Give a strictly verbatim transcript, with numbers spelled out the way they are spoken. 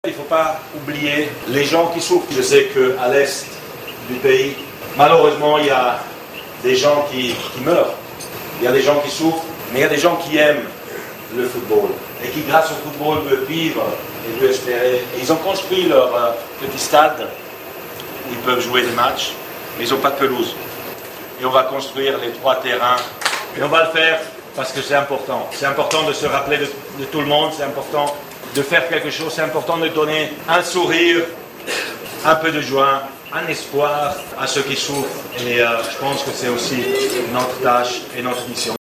Il ne faut pas oublier les gens qui souffrent. Je sais qu'à l'est du pays, malheureusement, il y a des gens qui, qui meurent. Il y a des gens qui souffrent, mais il y a des gens qui aiment le football et qui, grâce au football, peuvent vivre et peuvent espérer. Et ils ont construit leur euh, petit stade où ils peuvent jouer des matchs, mais ils n'ont pas de pelouse. Et on va construire les trois terrains. Et on va le faire parce que c'est important. C'est important de se rappeler de, de tout le monde, c'est important de faire quelque chose, c'est important de donner un sourire, un peu de joie, un espoir à ceux qui souffrent. Et euh, je pense que c'est aussi notre tâche et notre mission.